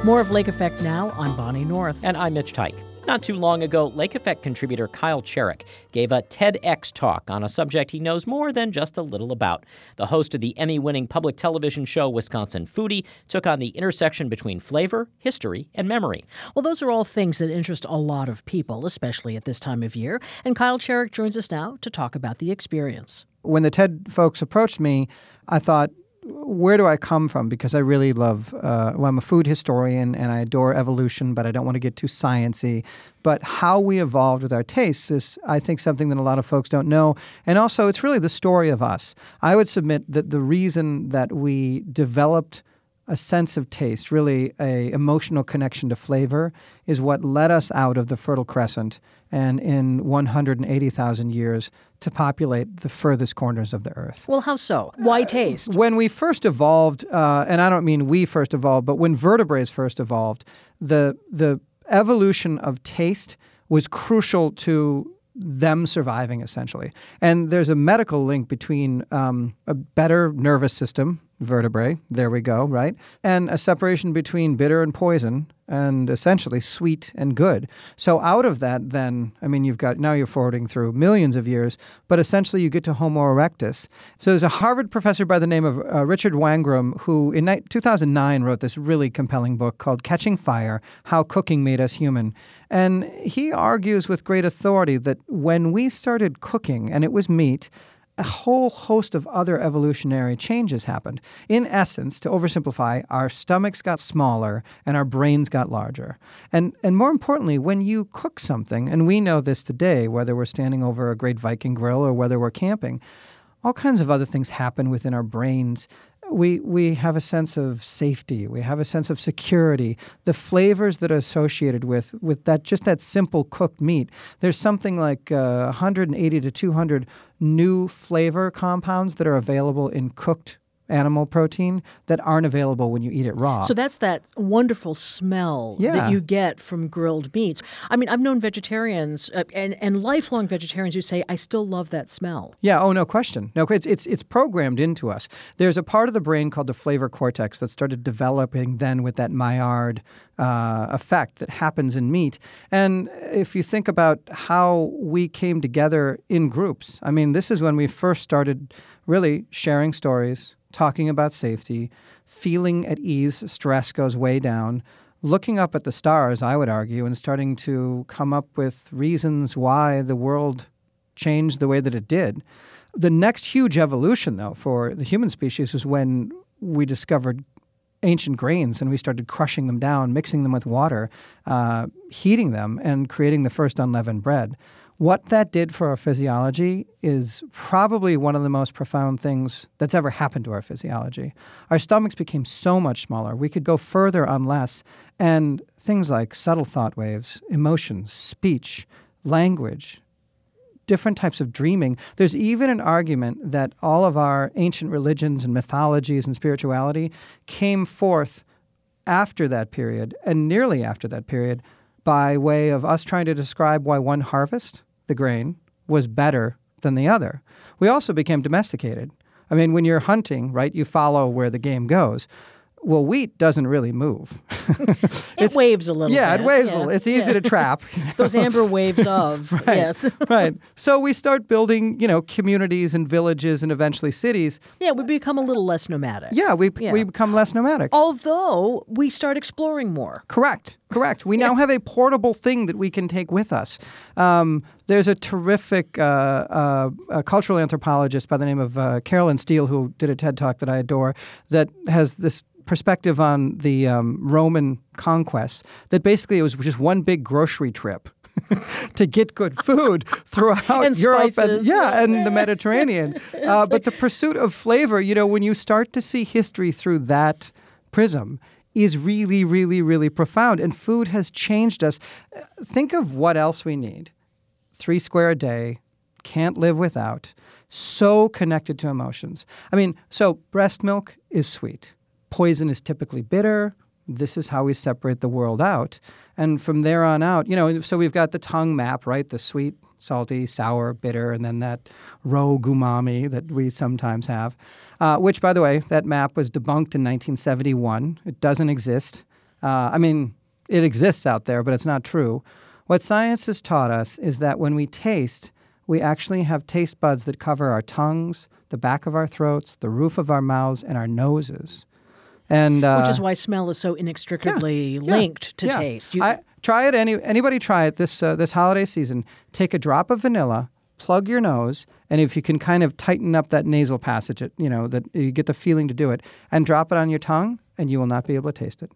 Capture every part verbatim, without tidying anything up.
More of Lake Effect now on Bonnie North. And I'm Mitch Teich. Not too long ago, Lake Effect contributor Kyle Cherrick gave a TEDx talk on a subject he knows more than just a little about. The host of the Emmy-winning public television show Wisconsin Foodie took on the intersection between flavor, history, and memory. Well, those are all things that interest a lot of people, especially at this time of year. And Kyle Cherrick joins us now to talk about the experience. When the TED folks approached me, I thought, where do I come from? Because I really love, uh, well, I'm a food historian and I adore evolution, but I don't want to get too sciencey. But how we evolved with our tastes is, I think, something that a lot of folks don't know. And also, it's really the story of us. I would submit that the reason that we developed a sense of taste, really a emotional connection to flavor, is what led us out of the Fertile Crescent and in one hundred eighty thousand years to populate the furthest corners of the earth. Well, how so? Why taste? Uh, when we first evolved, uh, and I don't mean we first evolved, but when vertebrates first evolved, the the evolution of taste was crucial to them surviving, essentially. And there's a medical link between um, a better nervous system, vertebrae, there we go, right? And a separation between bitter and poison, and essentially sweet and good. So out of that, then, I mean, you've got, now you're forwarding through millions of years, but essentially you get to Homo erectus. So there's a Harvard professor by the name of uh, Richard Wangram, who in ni- two thousand nine wrote this really compelling book called Catching Fire, How Cooking Made Us Human. And he argues with great authority that when we started cooking, and it was meat, a whole host of other evolutionary changes happened. In essence, to oversimplify, our stomachs got smaller and our brains got larger. And and more importantly, when you cook something, and we know this today, whether we're standing over a great Viking grill or whether we're camping, all kinds of other things happen within our brains. We we have a sense of safety. We have a sense of security. The flavors that are associated with, with that just that simple cooked meat, there's something like uh, one hundred eighty to two hundred new flavor compounds that are available in cooked animal protein that aren't available when you eat it raw. So that's that wonderful smell Yeah. that you get from grilled meats. I mean, I've known vegetarians uh, and, and lifelong vegetarians who say, I still love that smell. Yeah, oh, no question. No, it's, it's it's programmed into us. There's a part of the brain called the flavor cortex that started developing then with that Maillard uh, effect that happens in meat. And if you think about how we came together in groups, I mean, this is when we first started really sharing stories, talking about safety, feeling at ease, stress goes way down, looking up at the stars, I would argue, and starting to come up with reasons why the world changed the way that it did. The next huge evolution, though, for the human species was when we discovered ancient grains and we started crushing them down, mixing them with water, uh, heating them, and creating the first unleavened bread. What that did for our physiology is probably one of the most profound things that's ever happened to our physiology. Our stomachs became so much smaller. We could go further on less. And things like subtle thought waves, emotions, speech, language, different types of dreaming. There's even an argument that all of our ancient religions and mythologies and spirituality came forth after that period and nearly after that period by way of us trying to describe why one harvest, the grain, was better than the other. We also became domesticated. I mean, when you're hunting, right, you follow where the game goes. Well, wheat doesn't really move. It waves a little yeah, bit. it waves yeah. a little. It's easy yeah. to trap. Those amber waves of, right, yes. right. So we start building, you know, communities and villages and eventually cities. Yeah, we become a little less nomadic. Yeah, we Yeah. we become less nomadic. Although we start exploring more. Correct, correct. We now have a portable thing that we can take with us. Um, there's a terrific uh, uh, a cultural anthropologist by the name of uh, Carolyn Steele who did a TED Talk that I adore that has this perspective on the um, Roman conquest that basically it was just one big grocery trip to get good food throughout And Europe spices. and yeah, and the Mediterranean. Uh, but the pursuit of flavor, you know, when you start to see history through that prism, is really, really, really profound. And food has changed us. Think of what else we need. Three square a day, can't live without, so connected to emotions. I mean, so breast milk is sweet. Poison is typically bitter. This is how we separate the world out. And from there on out, you know, so we've got the tongue map, right? The sweet, salty, sour, bitter, and then that rogue umami that we sometimes have, uh, which, by the way, that map was debunked in nineteen seventy-one. It doesn't exist. Uh, I mean, it exists out there, but it's not true. What science has taught us is that when we taste, we actually have taste buds that cover our tongues, the back of our throats, the roof of our mouths, and our noses. And uh, Which is why smell is so inextricably yeah, linked yeah, to yeah. taste. You, I, try it. Any anybody try it this uh, this holiday season. Take a drop of vanilla, plug your nose, and if you can kind of tighten up that nasal passage, it, you know, that you get the feeling to do it, and drop it on your tongue, and you will not be able to taste it.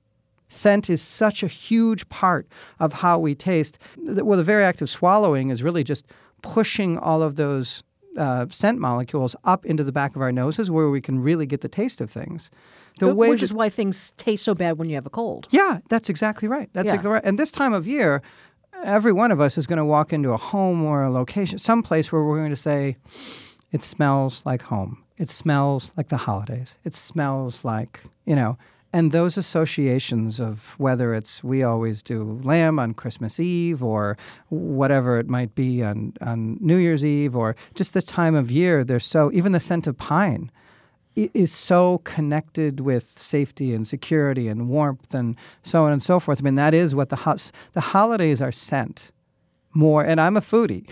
Scent is such a huge part of how we taste. Well, the very act of swallowing is really just pushing all of those uh, scent molecules up into the back of our noses where we can really get the taste of things. The way which that, is why things taste so bad when you have a cold. Yeah, that's exactly right. That's Yeah. exactly right. And this time of year, every one of us is going to walk into a home or a location, some place where we're going to say, it smells like home. It smells like the holidays. It smells like, you know, and those associations of whether it's we always do lamb on Christmas Eve or whatever it might be on, on New Year's Eve or just this time of year, they're so, even the scent of pine i- is so connected with safety and security and warmth and so on and so forth. I mean, that is what the, ho- the holidays are scent more, and I'm a foodie,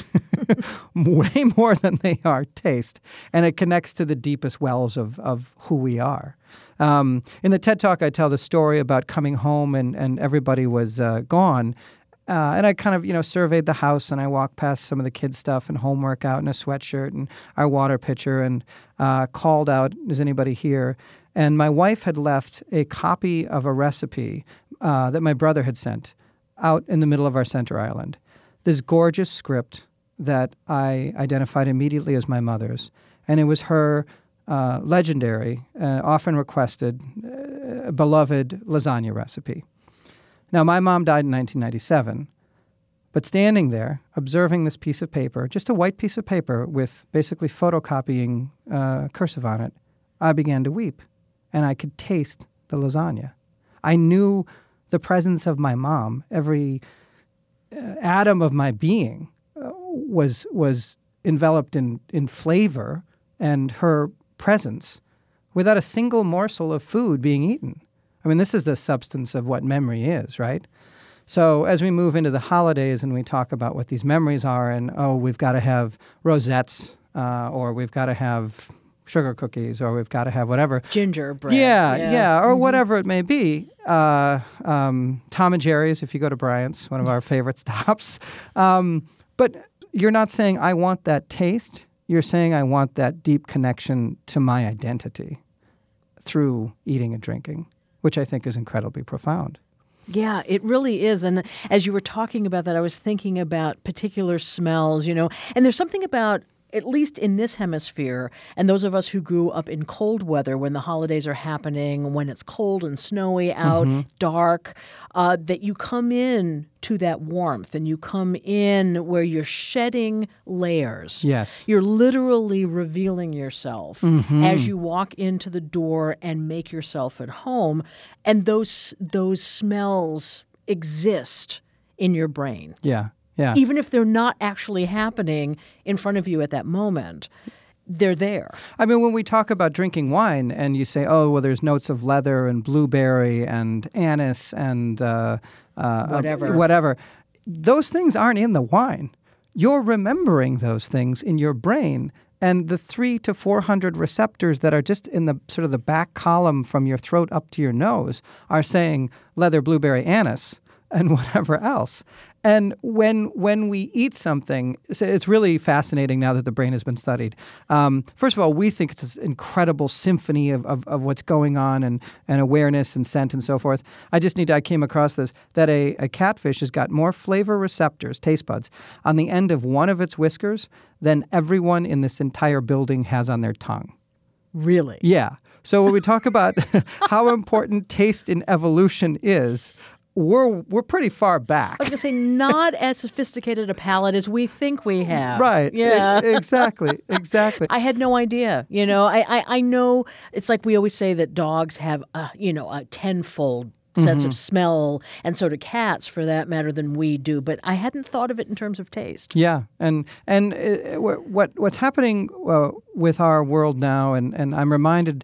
way more than they are taste. And it connects to the deepest wells of, of who we are. Um, in the TED Talk, I tell the story about coming home and, and everybody was uh, gone. Uh, and I kind of, you know, surveyed the house and I walked past some of the kids' stuff and homework out in a sweatshirt and our water pitcher and uh, called out, is anybody here? And my wife had left a copy of a recipe uh, that my brother had sent out in the middle of our center island. This gorgeous script that I identified immediately as my mother's. And it was her uh, legendary, uh, often requested, uh, beloved lasagna recipe. Now, my mom died in nineteen ninety-seven, but standing there, observing this piece of paper, just a white piece of paper with basically photocopying uh, cursive on it, I began to weep, and I could taste the lasagna. I knew the presence of my mom. Every uh, atom of my being uh, was was enveloped in, in flavor and her presence without a single morsel of food being eaten. I mean, this is the substance of what memory is, right? So as we move into the holidays and we talk about what these memories are and, oh, we've got to have rosettes uh, or we've got to have sugar cookies or we've got to have whatever. Gingerbread. Yeah, yeah, yeah. or Mm-hmm. whatever it may be. Uh, um, Tom and Jerry's, if you go to Bryant's, one of our favorite stops. Um, but you're not saying, I want that taste. You're saying, I want that deep connection to my identity through eating and drinking, which I think is incredibly profound. Yeah, it really is. And as you were talking about that, I was thinking about particular smells, you know, and there's something about, at least in this hemisphere, and those of us who grew up in cold weather when the holidays are happening, when it's cold and snowy out, mm-hmm. dark, uh, that you come in to that warmth and you come in where you're shedding layers. Yes. You're literally revealing yourself mm-hmm. as you walk into the door and make yourself at home. And those those smells exist in your brain. Yeah. Yeah. Even if they're not actually happening in front of you at that moment, they're there. I mean, when we talk about drinking wine and you say, oh, well, there's notes of leather and blueberry and anise and uh, uh, whatever. Uh, whatever, those things aren't in the wine. You're remembering those things in your brain. And the three to four hundred receptors that are just in the sort of the back column from your throat up to your nose are saying leather, blueberry, anise, and whatever else. And when when we eat something, it's really fascinating now that the brain has been studied. Um, first of all, we think it's this incredible symphony of, of, of what's going on and, and awareness and scent and so forth. I just need to, I came across this, that a, a catfish has got more flavor receptors, taste buds, on the end of one of its whiskers than everyone in this entire building has on their tongue. Really? Yeah. So when we talk about how important taste in evolution is, We're we're pretty far back. I was going to say, not as sophisticated a palate as we think we have. Right. Yeah. E- exactly. Exactly. I had no idea. You know, I, I, I know it's like we always say that dogs have, a, you know, a tenfold sense mm-hmm. of smell, and so do cats for that matter, than we do. But I hadn't thought of it in terms of taste. Yeah. And and uh, what what's happening uh, with our world now, and, and I'm reminded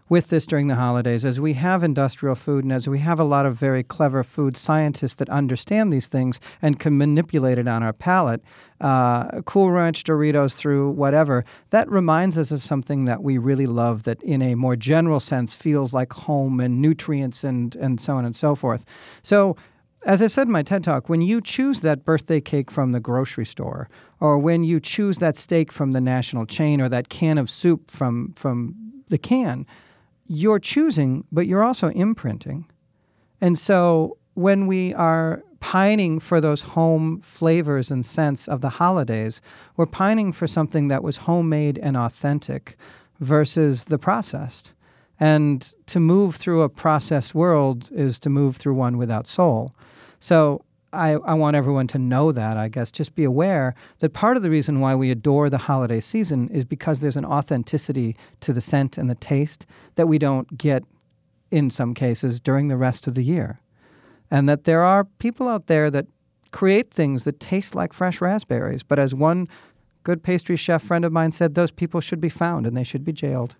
with this during the holidays, as we have industrial food and as we have a lot of very clever food scientists that understand these things and can manipulate it on our palate, uh, Cool Ranch Doritos through whatever, that reminds us of something that we really love that in a more general sense feels like home and nutrients and, and so on and so forth. So as I said in my TED Talk, when you choose that birthday cake from the grocery store, or when you choose that steak from the national chain, or that can of soup from, from the can, you're choosing, but you're also imprinting. And so when we are pining for those home flavors and scents of the holidays, we're pining for something that was homemade and authentic versus the processed. And to move through a processed world is to move through one without soul. So I, I want everyone to know that, I guess. Just be aware that part of the reason why we adore the holiday season is because there's an authenticity to the scent and the taste that we don't get, in some cases, during the rest of the year. And that there are people out there that create things that taste like fresh raspberries. But as one good pastry chef friend of mine said, those people should be found and they should be jailed.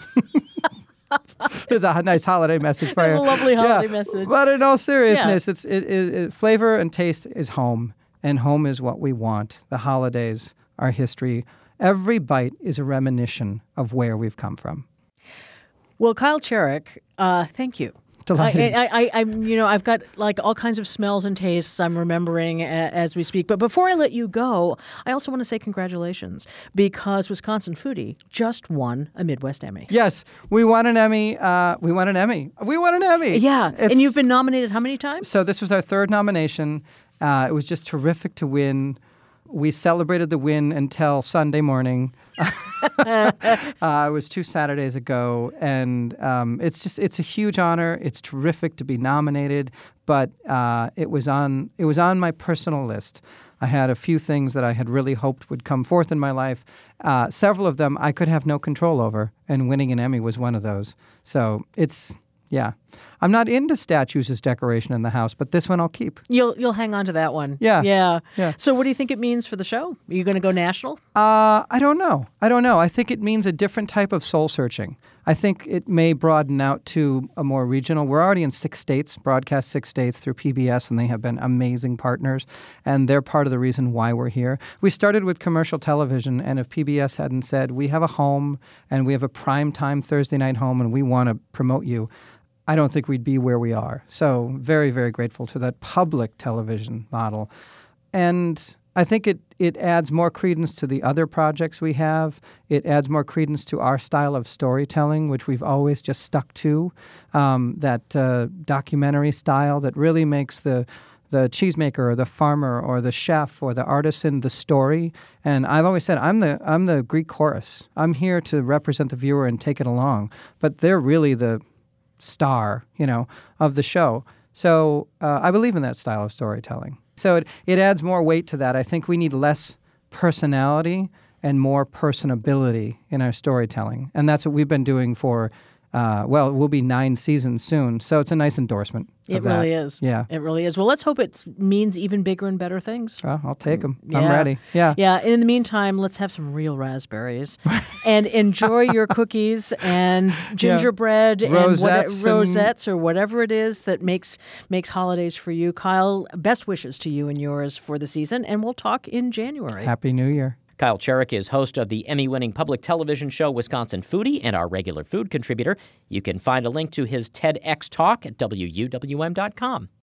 There's a nice holiday message for you. It's a lovely holiday yeah. message. But in all seriousness, Yeah. it's it, it, it, flavor and taste is home, and home is what we want. The holidays are history. Every bite is a reminiscence of where we've come from. Well, Kyle Cherrick, uh, thank you. Delighted. I, I, I, I'm, you know, I've got like all kinds of smells and tastes I'm remembering a, as we speak. But before I let you go, I also want to say congratulations because Wisconsin Foodie just won a Midwest Emmy. Yes, we won an Emmy. Uh, we won an Emmy. We won an Emmy. Yeah, It's- and you've been nominated how many times? So this was our third nomination. Uh, it was just terrific to win. We celebrated the win until Sunday morning. uh, it was two Saturdays ago, and um, it's just it's a huge honor. It's terrific to be nominated, but uh, it was on it was on my personal list. I had a few things that I had really hoped would come forth in my life. Uh, several of them I could have no control over, and winning an Emmy was one of those. So it's. Yeah. I'm not into statues as decoration in the house, but this one I'll keep. You'll you'll hang on to that one. Yeah. Yeah. Yeah. So what do you think it means for the show? Are you going to go national? Uh, I don't know. I don't know. I think it means a different type of soul searching. I think it may broaden out to a more regional. We're already in six states, broadcast six states through P B S, and they have been amazing partners, and they're part of the reason why we're here. We started with commercial television, and if P B S hadn't said, we have a home, and we have a primetime Thursday night home, and we want to promote you, I don't think we'd be where we are. So very, very grateful to that public television model. And I think it, it adds more credence to the other projects we have. It adds more credence to our style of storytelling, which we've always just stuck to, um, that uh, documentary style that really makes the the cheesemaker or the farmer or the chef or the artisan the story. And I've always said, I'm the I'm the Greek chorus. I'm here to represent the viewer and take it along. But they're really the star, you know, of the show. So uh, I believe in that style of storytelling. So it, it adds more weight to that. I think we need less personality and more personability in our storytelling. And that's what we've been doing for, uh, well, it will be nine seasons soon. So it's a nice endorsement. It of that. really is. Yeah. It really is. Well, let's hope it means even bigger and better things. Well, I'll take them. Yeah. I'm ready. Yeah. Yeah. And in the meantime, let's have some real raspberries and enjoy your cookies and gingerbread and Rosettes what, and- rosettes or whatever it is that makes makes holidays for you. Kyle, best wishes to you and yours for the season, and we'll talk in January. Happy New Year. Kyle Cherrick is host of the Emmy-winning public television show Wisconsin Foodie and our regular food contributor. You can find a link to his TEDx talk at W U W M dot com.